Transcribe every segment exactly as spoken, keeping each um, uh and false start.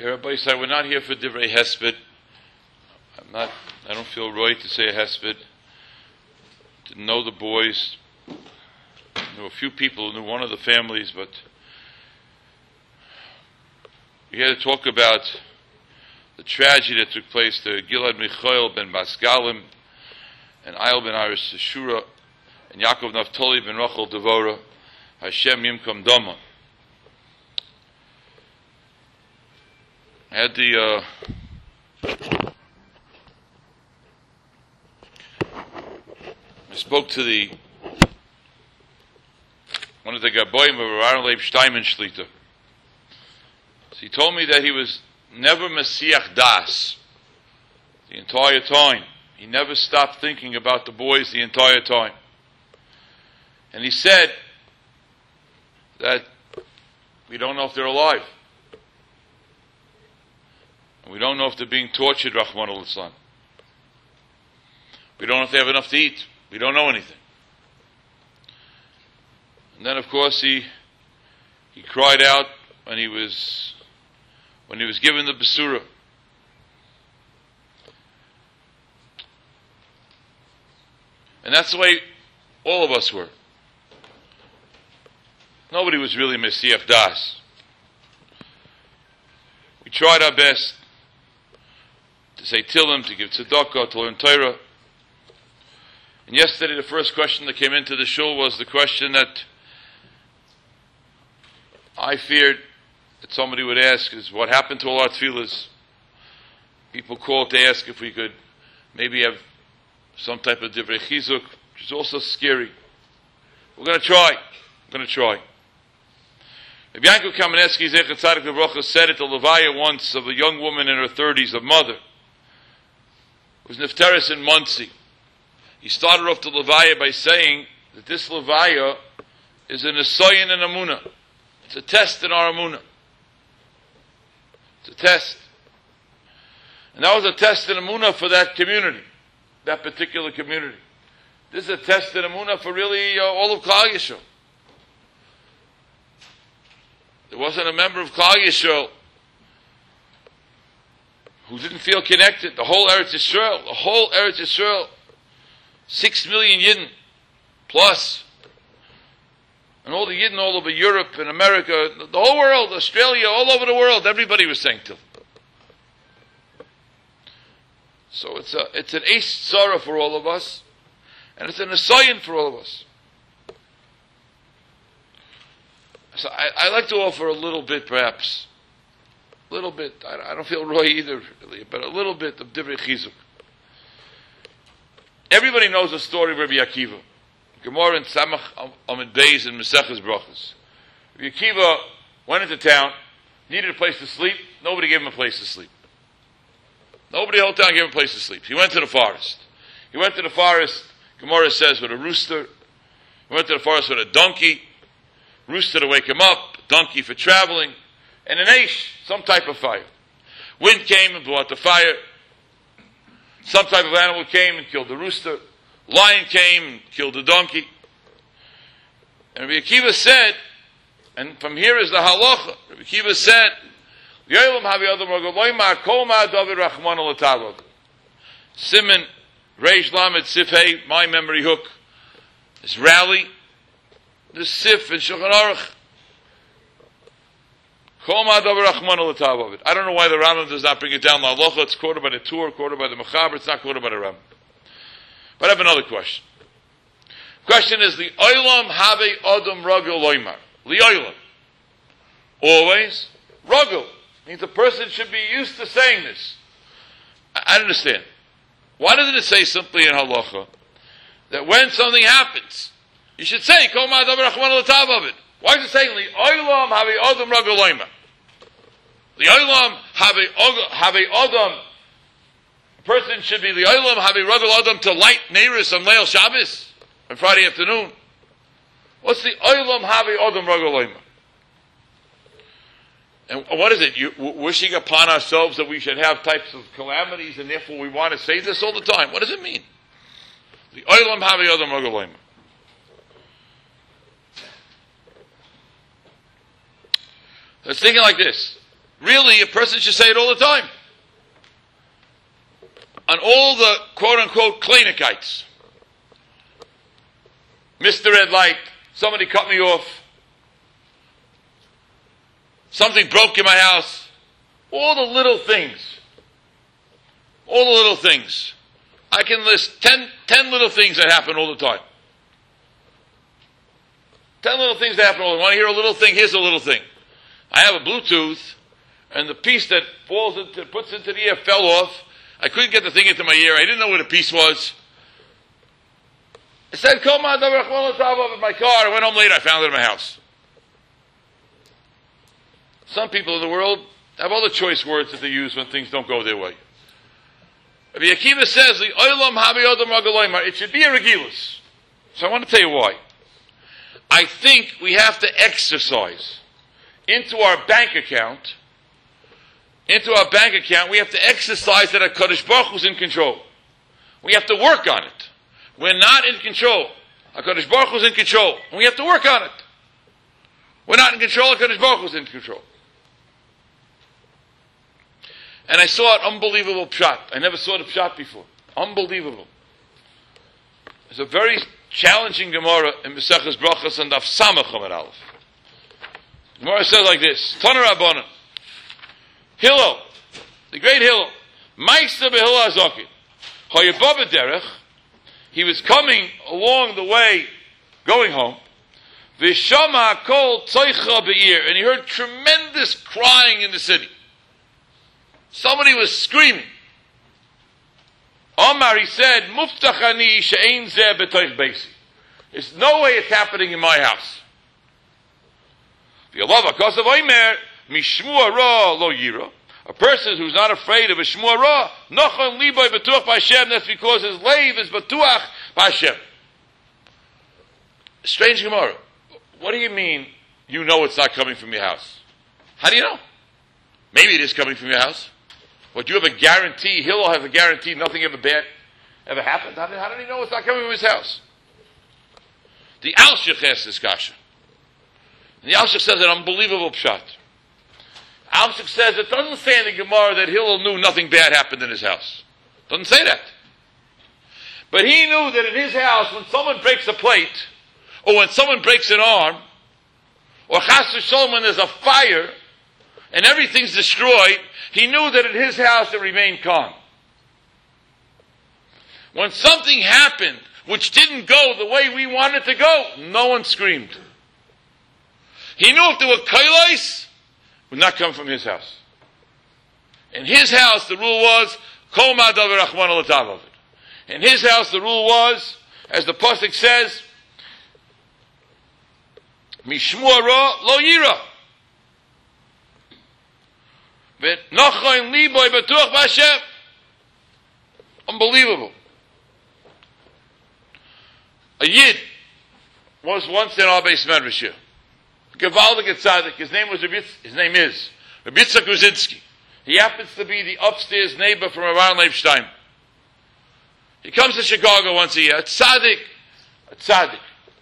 Okay, Rabbi said we're not here for Divrei Hesped. I'm not. I don't feel right to say a Hesped. Didn't know the boys. There were a few people who knew one of the families, but we had to talk about the tragedy that took place to Gilad Michael ben Basgalim and Ayel ben Aris Shura and Yaakov Naftali ben Rachel Devora, Hashem Yimkom Dama. I had the uh, I spoke to the one of the Gaboyim of Aaron Leib Steinman Shlita. So he told me that he was never Mesiach Das the entire time. He never stopped thinking about the boys the entire time. And he said that we don't know if they're alive. And we don't know if they're being tortured, Rahman al-Islam. We don't know if they have enough to eat. We don't know anything. And then, of course, he he cried out when he was when he was given the Basura. And that's the way all of us were. Nobody was really Mesiach Das. We tried our best to say Tillim, to give tzedakah, to learn Torah. And yesterday the first question that came into the shul was the question that I feared that somebody would ask is, what happened to all our tefillahs? People called to ask if we could maybe have some type of divrei chizuk, which is also scary. We're going to try. We're going to try. Rabbi Yankel Kamenetsky Zecher Tzadik Livrocha said at the Levaya once of a young woman in her thirties, a mother, who was Nifteris in Muncie. He started off the Levaya by saying that this Levaya is an Esoyin and Amunah. It's a test in our Amunah. It's a test. And that was a test in Amunah for that community, that particular community. This is a test in Amunah for really uh, all of Klal Yisrael. There wasn't a member of Klal Yisrael who didn't feel connected. The whole Eretz Yisrael, the whole Eretz Yisrael, six million Yidden plus, and all the Yidden all over Europe and America, the whole world, Australia, all over the world, everybody was saying Tillim. So it's a it's an Eis Tzara for all of us, and it's an Esayin for all of us. So I, I like to offer a little bit, perhaps, a little bit. I, I don't feel Roy either, really, but a little bit of Divrei Chizuk. Everybody knows the story of Rabbi Akiva. Gemara in Samach Amid Beis and Maseches Brachos. Rabbi Akiva went into town, needed a place to sleep. Nobody gave him a place to sleep. Nobody in the whole town gave him a place to sleep. He went to the forest. He went to the forest, Gemara says, with a rooster. He went to the forest with a donkey. Rooster to wake him up, donkey for traveling, and an aish, some type of fire. Wind came and blew out the fire. Some type of animal came and killed the rooster. Lion came and killed the donkey. And Rabbi Akiva said, and from here is the halacha, Rabbi Akiva said, Simon, Reish Lamed, Sifhei, my memory hook, this rally, the Sif and Shulchan Aruch. I don't know why the Rambam does not bring it down. La Halacha, it's quoted by the Tur, quoted by the Mechaber, it's not quoted by the Rambam. But I have another question. Question is, the Olam have Adam Ragel Loimar. The Olam. Always. Ragel. Means a person should be used to saying this. I, I don't understand. Why doesn't it say simply in Halacha that when something happens, you should say, Kol Ma'adav Rachman L'Tav of it. Why is it saying, Li Olam have Adam Ragel Loimar? The Olam have Adam. A person should be the Olam have Ragel Adam to light Neiris on Leil Shabbos on Friday afternoon. What's the Olam have Adam Ragel Loimar? And what is it? You wishing upon ourselves that we should have types of calamities, and therefore we want to say this all the time. What does it mean? The Olam have Adam Ragel Loimar. I was thinking like this. really, a person should say it all the time. On all the quote-unquote Kleinikites. Mister Red Light, somebody cut me off. Something broke in my house. All the little things. All the little things. I can list ten, ten little things that happen all the time. Ten little things that happen all the time. Want to hear a little thing? Here's a little thing. I have a Bluetooth, and the piece that falls into, puts into the ear fell off. I couldn't get the thing into my ear. I didn't know where the piece was. I said, come on, in my car. I went home later. I found it in my house. Some people in the world have other choice words that they use when things don't go their way. Rabbi Akiva says, it should be a regilus. So I want to tell you why. I think we have to exercise into our bank account, into our bank account, we have to exercise that HaKadosh Baruch Hu is in control. We have to work on it. We're not in control. HaKadosh Baruch Hu is in control. And we have to work on it. We're not in control, HaKadosh Baruch Hu is in control. And I saw an unbelievable pshat. I never saw the pshat before. Unbelievable. It's a very challenging Gemara in Maseches Brachos and Daf Samach Amud Aleph. Gemara says like this: Tana Rabbanan, Hillel, the great Hillel, Meister beHillel Hazakin, Hayababa Derech. He was coming along the way, going home. V'shama kol tzaycha be'ir, and he heard tremendous crying in the city. Somebody was screaming. Omar, he said, Muftachani she'ein zeh b'toich beisi. There's no way it's happening in my house. V'yalav ha'kosav oimer, mishmua ra lo yira. A person who's not afraid of a shmua ra, nochon liboy b'tuach b'Hashem, that's because his leiv is b'tuach b'Hashem. Strange Gemara. What do you mean you know it's not coming from your house? How do you know? Maybe it is coming from your house. But you have a guarantee, Hillel has a guarantee nothing ever bad ever happened. How did, how did he know it's not coming from his house? The Alshich asks this kasha. And the Alshich says an unbelievable pshat. Alshich says it doesn't say in the Gemara that Hillel knew nothing bad happened in his house. Doesn't say that. But he knew that in his house, when someone breaks a plate, or when someone breaks an arm, or chas v'sholom, when there's a fire, and everything's destroyed, he knew that in his house it remained calm. When something happened which didn't go the way we wanted it to go, no one screamed. He knew if there were kailos, it would not come from his house. In his house, the rule was, Kol ma'adav v'rachman al. In his house, the rule was, as the pasuk says, Mishmua ra lo yira. Unbelievable. A Yid was once in our base medrash here. Gewaldige tzaddik. His name was Rabbi, his name is Rabbi Yitzchak Gruzinski. He happens to be the upstairs neighbor from Rabbi Leib Stein. He comes to Chicago once a year. A tzaddik, a tzaddik.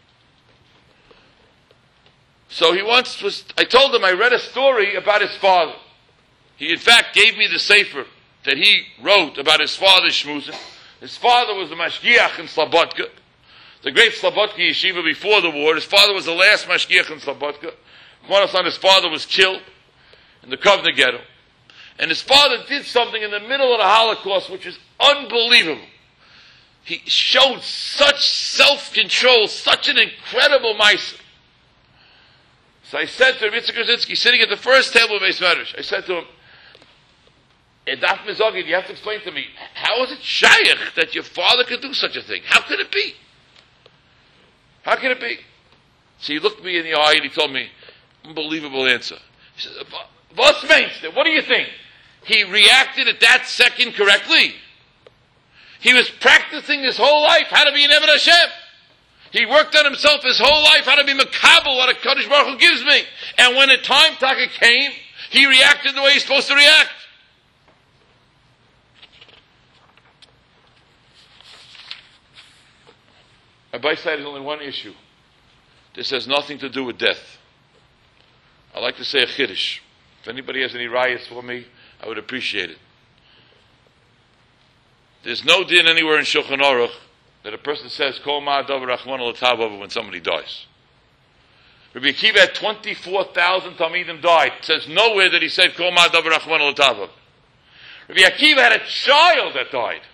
So he once was. I told him I read a story about his father. He, in fact, gave me the sefer that he wrote about his father's shmuzin. His father was the mashgiach in Slobodka, the great Slobodka yeshiva before the war. His father was the last mashgiach in Slobodka. His father was killed in the Kovna ghetto. And his father did something in the middle of the Holocaust which is unbelievable. He showed such self-control, such an incredible ma'aseh. So I said to Rabbi Yitzchak Gruzinski, sitting at the first table of Beis Medrash, I said to him, Edaf Mizogid, you have to explain to me, how is it shayach that your father could do such a thing? How could it be? How could it be? So he looked me in the eye and he told me, unbelievable answer. He said, What's meinst? What do you think? He reacted at that second correctly. He was practicing his whole life how to be an Eved Hashem. He worked on himself his whole life how to be makabel what a Kadosh Baruch Hu gives me. And when the time taka came, he reacted the way he's supposed to react. Rabbi said there's only one issue. This has nothing to do with death. I like to say a chiddush. If anybody has any riots for me, I would appreciate it. There's no din anywhere in Shulchan Aruch that a person says Kol Ma'adav Rachmana L'Tavav when somebody dies. Rabbi Akiva had twenty-four thousand Talmidim died. It says nowhere that he said Kol Ma'adav Rachmana L'Tavav. Rabbi Akiva had a child that died.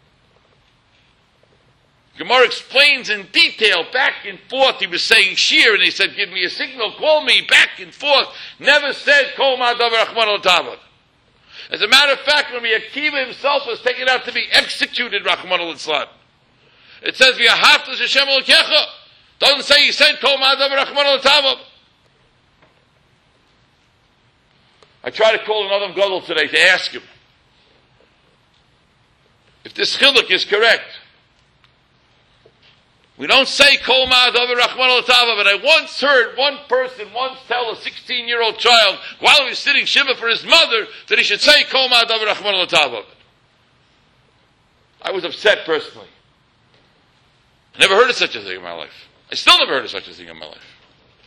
Gemara explains in detail, back and forth. He was saying shir, and he said, give me a signal, call me, back and forth. Never said, Kol Ma'adav Rachmana L'Tavav. As a matter of fact, Rabbi Akiva himself was taken out to be executed, Rachmana L'Tzlan. It says, V'yahavta Hashem Elokecha. Doesn't say he said, Kol Ma'adav Rachmana L'Tavav. I tried to call another Gadol today to ask him if this chiluk is correct. We don't say Kol Ma'adav Rachmana L'Tavav, but I once heard one person once tell a sixteen-year-old child while he was sitting shiva for his mother that he should say Kol Ma'adav Rachmana L'Tavav. I was upset personally. I never heard of such a thing in my life. I still never heard of such a thing in my life.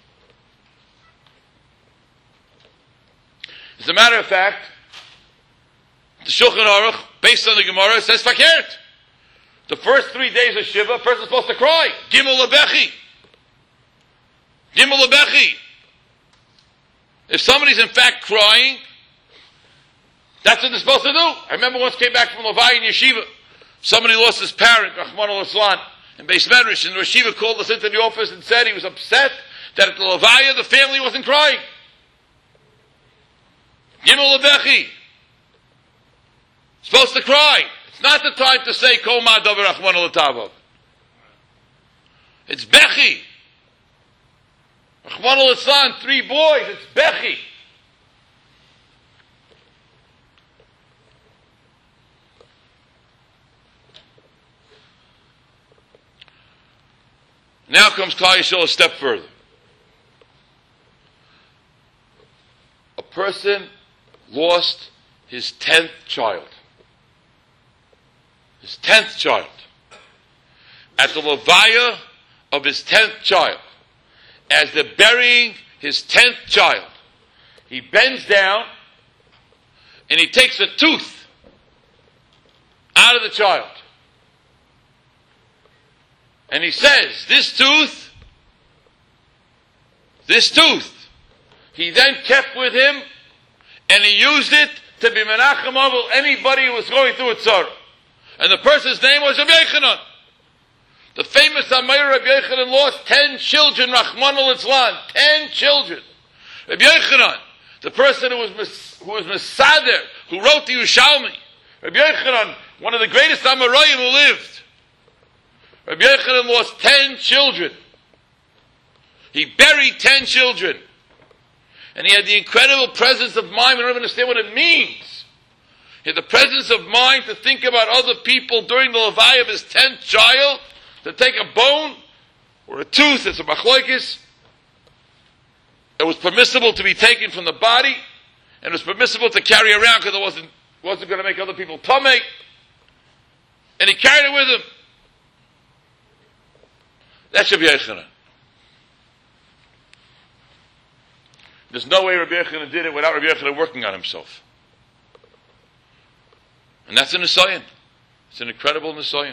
As a matter of fact, the Shulchan Aruch, based on the Gemara, says fakert. The first three days of Shiva, a person's supposed to cry. Gimel lebechi. Gimel lebechi. If somebody's in fact crying, that's what they're supposed to do. I remember once came back from Levi in Yeshiva. Somebody lost his parent, Rachmana L'Tzlan, in Beis Medrash, and the Yeshiva called us into the office and said he was upset that at the Levaya the family wasn't crying. Gimel lebechi. Supposed to cry. It's not the time to say Kol Ma'adav Rachmana L'Tavav. It's Bechi. Rachmana L'Tzlan, three boys, it's Bechi. Now comes Klal Yisrael a step further. A person lost his tenth child. His tenth child. At the levaya of his tenth child, as they're burying his tenth child, he bends down and he takes a tooth out of the child. And he says, this tooth, this tooth, he then kept with him and he used it to be menachem avol anybody who was going through a tzara. And the person's name was Rabbi Yochanan. The famous Amayr Rabbi Yochanan lost ten children, Rachmana L'Tzlan, ten children. Rabbi Yochanan, the person who was who was Mesader, who wrote the Yerushalmi. Rabbi Yochanan, one of the greatest Amoraim who lived. Rabbi Yochanan lost ten children. He buried ten children. And he had the incredible presence of mind. We don't even understand what it means. He had the presence of mind to think about other people during the levaya of his tenth child, to take a bone or a tooth, it's a machlokes, it was permissible to be taken from the body, and it was permissible to carry around because it wasn't, wasn't going to make other people tamei, and he carried it with him. That's Rabbi Yochanan. There's no way Rabbi Yochanan did it without Rabbi Yochanan working on himself. And that's a nisayon. It's an incredible nisayon.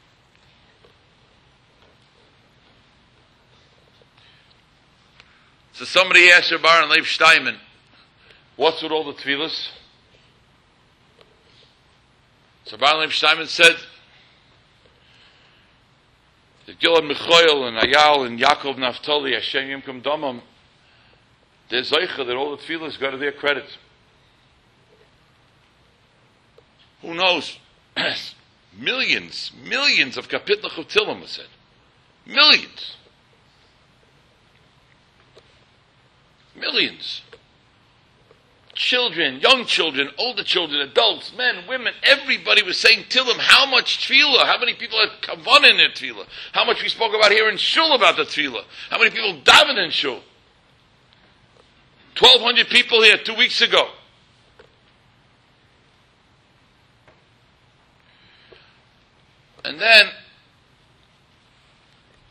So somebody asked Rabbi and Leib Steinman, what's with all the tefillas? So Rabbi and Leib Steinman said that Gilad Michoel and Ayal and Yaakov Naftali, Hashem Yimkom Damam, they're zeicha that all the tefillas go to their credit. Who knows? millions, millions of kapitlach of Tillim was said. Millions. Millions. Children, young children, older children, adults, men, women, everybody was saying Tillim. How much tefillah? How many people had kavanah in their tefillah? How much we spoke about here in shul about the tefillah? How many people daven in shul? twelve hundred people here two weeks ago. And then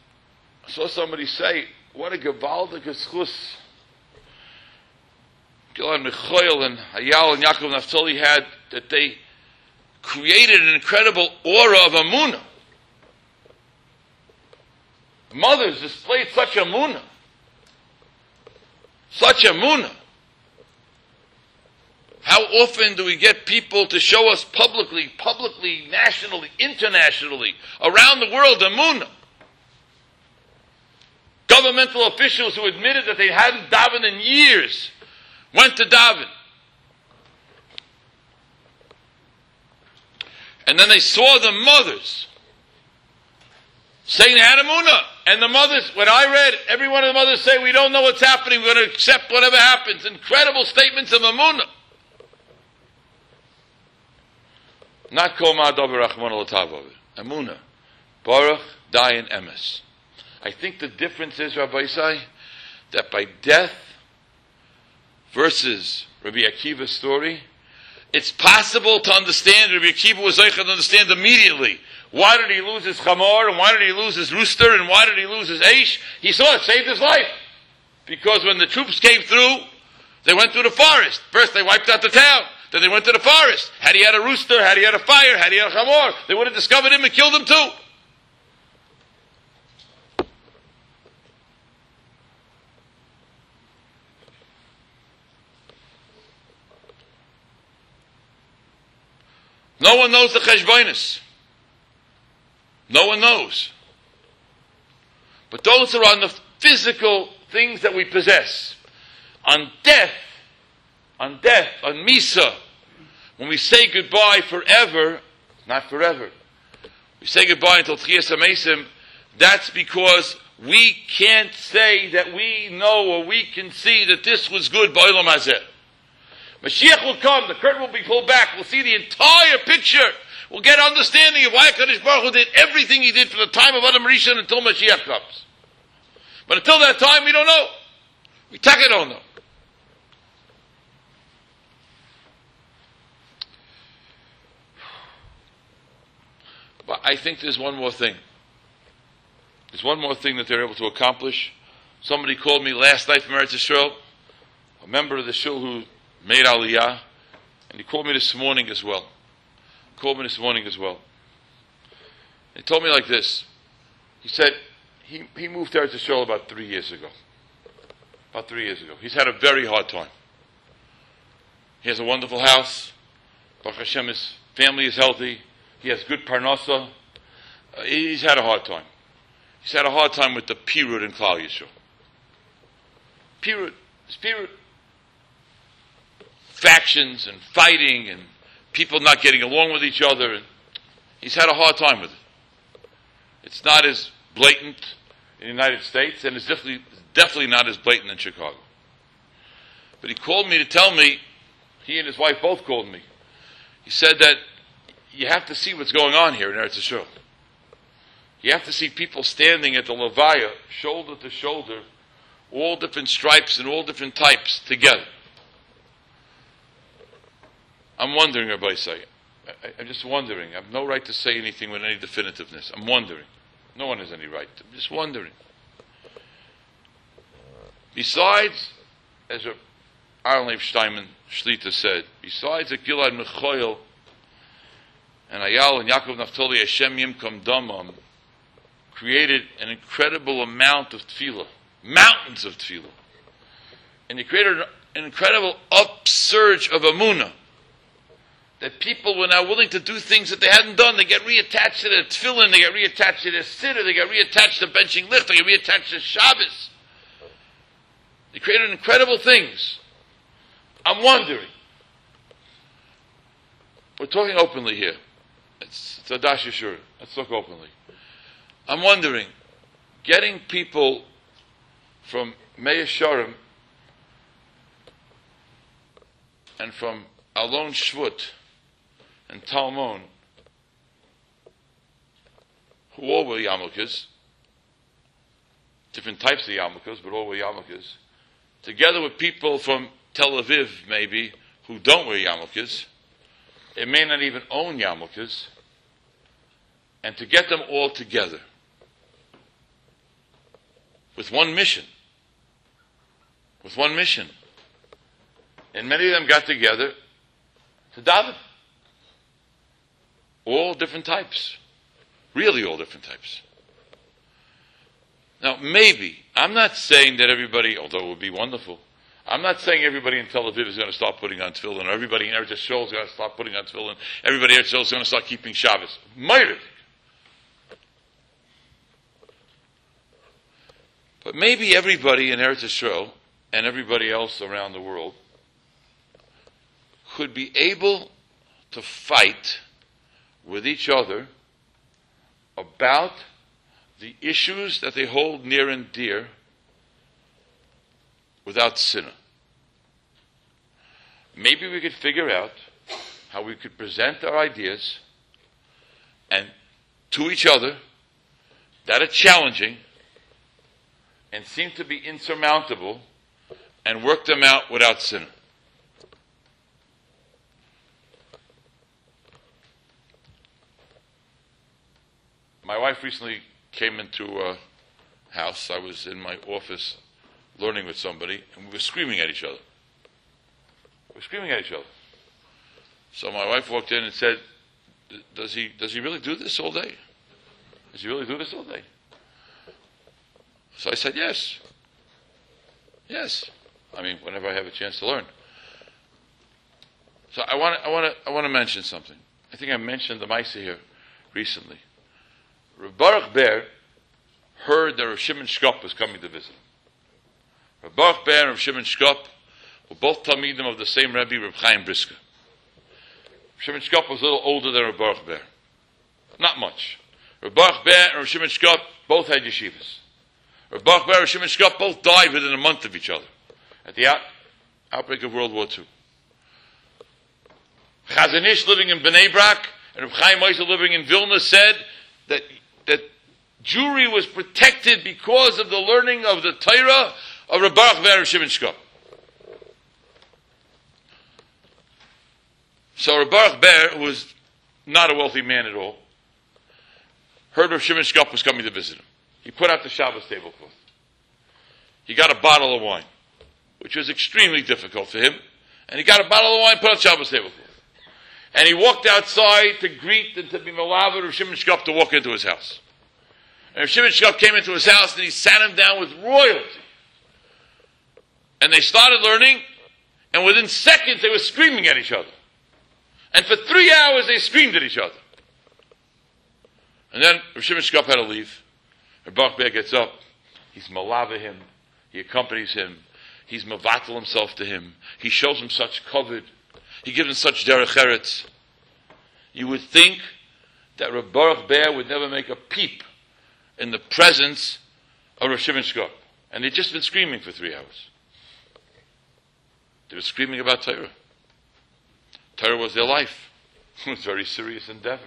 I saw somebody say, what a gewaltige schus. Gilad Michoel and Hayal and Yaakov Naphtali had, that they created an incredible aura of Amunah. Mothers displayed such Amunah. Such Amunah. How often do we get people to show us publicly, publicly, nationally, internationally, around the world, Amunah? Governmental officials who admitted that they hadn't davened in years went to daven. And then they saw the mothers saying they had Amunah. And the mothers, when I read, every one of the mothers say, we don't know what's happening, we're going to accept whatever happens. Incredible statements of Amunah. Not Kol Ma'adav Rachman L'Tavov. Amunah. Baruch Dayan Emes. I think the difference is, Rabbi Isai, that by death versus Rabbi Akiva's story, it's possible to understand. Rabbi Akiva was able to understand immediately. Why did he lose his chamor, and why did he lose his rooster, and why did he lose his aish? He saw it saved his life. Because when the troops came through, they went through the forest. First they wiped out the town. Then they went to the forest. Had he had a rooster, had he had a fire, had he had a chamor, they would have discovered him and killed him too. No one knows the cheshbonis. No one knows. But those are on the physical things that we possess. On death, on death, on Misa, when we say goodbye forever, not forever, we say goodbye until Tchias HaMesim, that's because we can't say that we know or we can see that this was good b'olam hazeh. Mashiach will come, the curtain will be pulled back, we'll see the entire picture. We'll get understanding of why HaKadosh Baruch Hu did everything He did from the time of Adam Rishon until Mashiach comes. But until that time, we don't know. We taka don't know. But I think there's one more thing. There's one more thing that they're able to accomplish. Somebody called me last night from Eretz Yisrael, a member of the shul who made Aliyah, and he called me this morning as well. Called me this morning as well. He told me like this. He said he, he moved to Eretz Yisrael about three years ago. About three years ago. He's had a very hard time. He has a wonderful house. Baruch Hashem, his family is healthy. He has good parnasa. Uh, he's had a hard time. He's had a hard time with the pirud in Klal Yisrael. Pirud. It's pirud. Factions and fighting and people not getting along with each other. And he's had a hard time with it. It's not as blatant in the United States, and it's definitely, definitely not as blatant in Chicago. But he called me to tell me, he and his wife both called me. He said that you have to see what's going on here in Eretz Yisrael. You have to see people standing at the Levaya, shoulder to shoulder, all different stripes and all different types together. I'm wondering, Rabbi Isai. I'm just wondering. I have no right to say anything with any definitiveness. I'm wondering. No one has any right. I'm just wondering. Besides, as Aaron Leib Steinman Shlita said, besides that Gilad Michoel and Ayal and Yaakov Naphtali Hashem Yimkom Damam created an incredible amount of tefillah, mountains of tefillah, and they created an incredible upsurge of Amunah. That people were now willing to do things that they hadn't done. They get reattached to their tefillin, they get reattached to their siddur, they get reattached to benching licht, they get reattached to Shabbos. They created incredible things. I'm wondering. We're talking openly here. It's, it's Adash Yeshua. Let's talk openly. I'm wondering, getting people from Meir Sharim and from Alon Shvut and Talmon, who all were yarmulkes, different types of yarmulkes, but all were yarmulkes, together with people from Tel Aviv, maybe, who don't wear yarmulkes, they may not even own yarmulkes, and to get them all together with one mission, with one mission, And many of them got together to daven. All different types. Really all different types. Now, maybe, I'm not saying that everybody, although it would be wonderful, I'm not saying everybody in Tel Aviv is going to start putting on tefillin, or everybody in Eretz Yisrael is going to start putting on tefillin, everybody in Eretz Yisrael is going to start keeping Shabbos. Might have. But maybe everybody in Eretz Yisrael and everybody else around the world could be able to fight with each other about the issues that they hold near and dear without sinner. Maybe we could figure out how we could present our ideas and to each other that are challenging and seem to be insurmountable and work them out without sinner. My wife recently came into a house. I was in my office learning with somebody, and we were screaming at each other. We were screaming at each other. So my wife walked in and said, does he, does he really do this all day? Does he really do this all day? So I said, yes. Yes. I mean, whenever I have a chance to learn. So I want to, I want to, I want to mention something. I think I mentioned the Maisa here recently. Reb Baruch Ber heard that Rav Shimon Shkop was coming to visit him. Reb Baruch Ber and Rav Shimon Shkop were both Talmidim of the same Rebbe, Reb Chaim Brisker. Rav Shimon Shkop was a little older than Reb Baruch Ber. Not much. Reb Baruch Ber and Rav Shimon Shkop both had yeshivas. Reb Baruch Ber and Rav Shimon Shkop both died within a month of each other at the out, outbreak of World War Two. Chazon Ish, living in Bnei Brak, and Reb Chaim Moshe, living in Vilna, said that that Jewry was protected because of the learning of the Torah of Reb Baruch Ber and Shimon Shkop. So Reb Baruch Ber, who was not a wealthy man at all, heard Reb Shimon Shkop was coming to visit him. He put out the Shabbos tablecloth. He got a bottle of wine, which was extremely difficult for him. And he got a bottle of wine, put out Shabbos tablecloth. And he walked outside to greet and to be malav Rav Shimon Shkop to walk into his house. And Rav Shimon Shkop came into his house and he sat him down with royalty. And they started learning, and within seconds they were screaming at each other. And for three hours they screamed at each other. And then Rav Shimon Shkop had to leave. Reb Baruch Ber gets up. He's malava him. He accompanies him. He's mavatal himself to him. He shows him such kavod. He gives him such derech eretz. You would think that Reb Baruch Ber would never make a peep in the presence of Rav Shimon Shkop. And they'd just been screaming for three hours. They were screaming about Torah. Torah was their life. It was a very serious endeavor.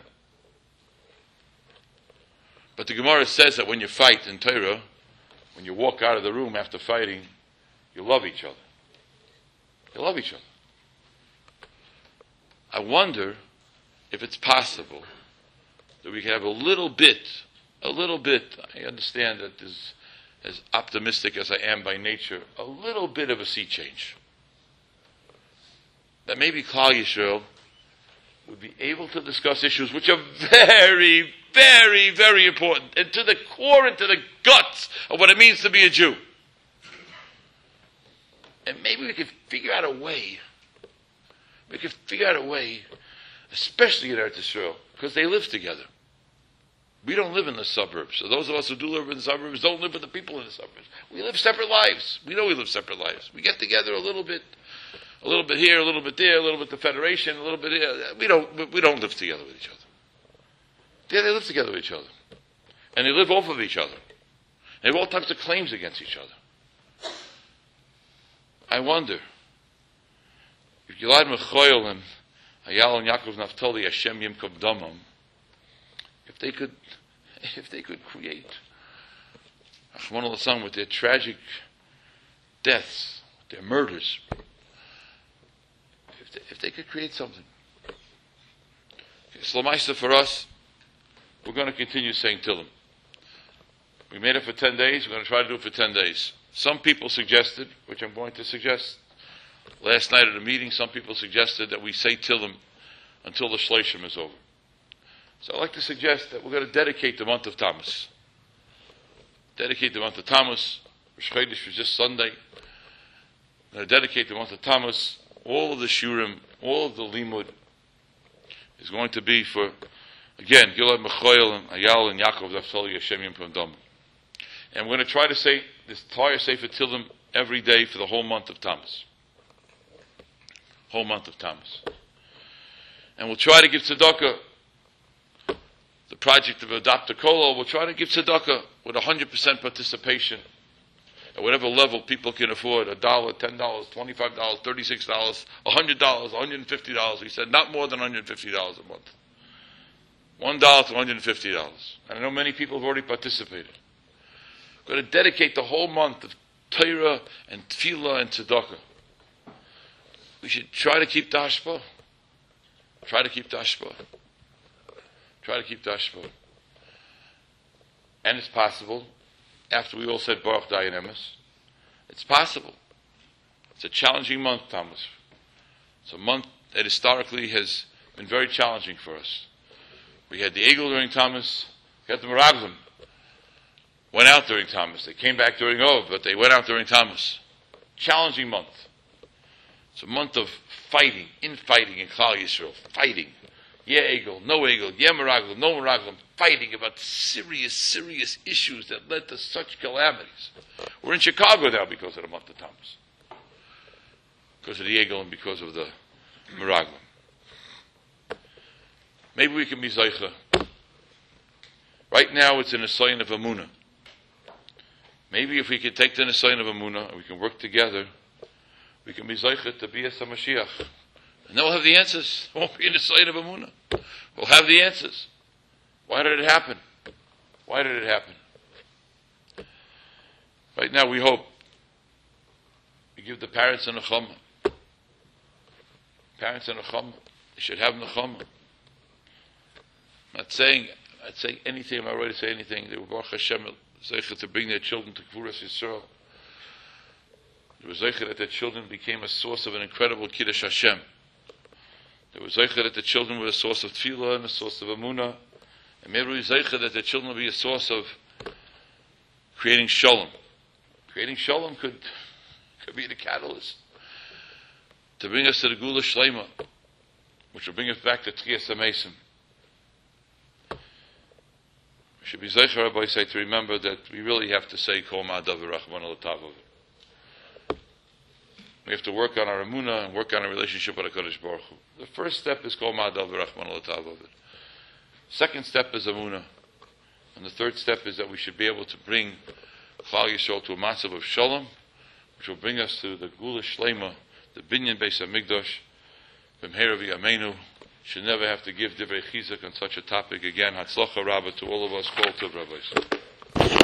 But the Gemara says that when you fight in Torah, when you walk out of the room after fighting, you love each other. You love each other. I wonder if it's possible that we can have a little bit, a little bit, I understand that as, as optimistic as I am by nature, a little bit of a sea change. That maybe Klal Yisrael would be able to discuss issues which are very, very, very important, and to the core and to the guts of what it means to be a Jew. And maybe we could figure out a way, we could figure out a way, especially in Eretz Yisrael, because they live together. We don't live in the suburbs. So those of us who do live in the suburbs don't live with the people in the suburbs. We live separate lives. We know we live separate lives. We get together a little bit, a little bit here, a little bit there, a little bit the Federation, a little bit here. We don't, we don't live together with each other. Yeah, they live together with each other. And they live off of each other. They have all types of claims against each other. I wonder if Gilad Mechoil and Ayal and Yaakov Naftali Hashem Yimkov Damam, if they could, if they could create Achman al-Assam with their tragic deaths, their murders, if they, if they could create something. Slamaisa for us, we're going to continue saying Tillim. We made it for ten days, we're going to try to do it for ten days. Some people suggested, which I'm going to suggest, Last night at a meeting, some people suggested that we say Tillim until the Shloshim is over. So I'd like to suggest that we're going to dedicate the month of Tammuz. Dedicate the month of Tammuz. Rosh Chodesh was just Sunday. We're going to dedicate the month of Tammuz. All of the Shurim, all of the Limud is going to be for, again, Gilad Mechoel and Ayal and Yaakov Nafsali Hashem Yom Dam. And we're going to try to say this entire Sefer Tillim every day for the whole month of Tammuz. Whole month of Tammuz. And we'll try to give tzedakah, the project of Adopt a Kolo, we'll try to give tzedakah with one hundred percent participation at whatever level people can afford, a dollar, ten dollars, twenty-five dollars, thirty-six dollars, one hundred dollars, one hundred fifty dollars. We said not more than one hundred fifty dollars a month. one dollar to one hundred fifty dollars. And I know many people have already participated. We're going to dedicate the whole month of Torah and Tefillah and Tzedakah. We should try to keep the hashpah. Try to keep the hashpah. Try to keep the hashpah. And it's possible, after we all said Baruch Dayan Emes, it's possible. It's a challenging month, Thomas. It's a month that historically has been very challenging for us. We had the Egel during Thomas, we had the Meraglim. Went out during Thomas. They came back during Ov, but they went out during Thomas. Challenging month. It's a month of fighting, infighting in Klal Yisrael. Fighting. Yeah, Egel, no Egel, yeah, Meraglim, no Meraglim. Fighting about serious, serious issues that led to such calamities. We're in Chicago now because of the month of Thomas. Because of the Egel and because of the Meraglim. Maybe we can be Zeicha. Right now it's in a sign of Amunah. Maybe if we could take the sign of Amunah and we can work together, we can be Zeicha to be a Mashiach. And then we'll have the answers. It won't be in the sign of Amunah. We'll have the answers. Why did it happen? Why did it happen? Right now we hope we give the parents a nechama. Parents a nechama. They should have nechama. I'm not saying, I'd say anything, I'm not ready to say anything. They were Baruch Hashem, Zeicha to bring their children to Kvuras Yisrael. They were Zeicha that their children became a source of an incredible Kiddush Hashem. They were Zeicha that the children were a source of Tefillah and a source of Amunah. And maybe we Zeicha that their children will be a source of creating Shalom. Creating Shalom could, could be the catalyst to bring us to the Gula Shlema, which will bring us back to Tchias HaMesim. We should be Zeicha, Rabbi say, to remember that we really have to say Kol Ma'adav V'Rachman Al-Tavov. We have to work on our Amunah and work on our relationship with HaKadosh Baruch Hu. The first step is Kol Ma'adav V'Rachman Al-Tavov. Second step is Amunah. And the third step is that we should be able to bring Klal Yisrael to a massive of Shalom, which will bring us to the Gula Shlema, the Binyan Beis HaMikdash, B'mheira V'Yameinu. Should never have to give Divrei Chizuk on such a topic again. Hatzlacha Rabbah to all of us. Kol Tov, Rabbis.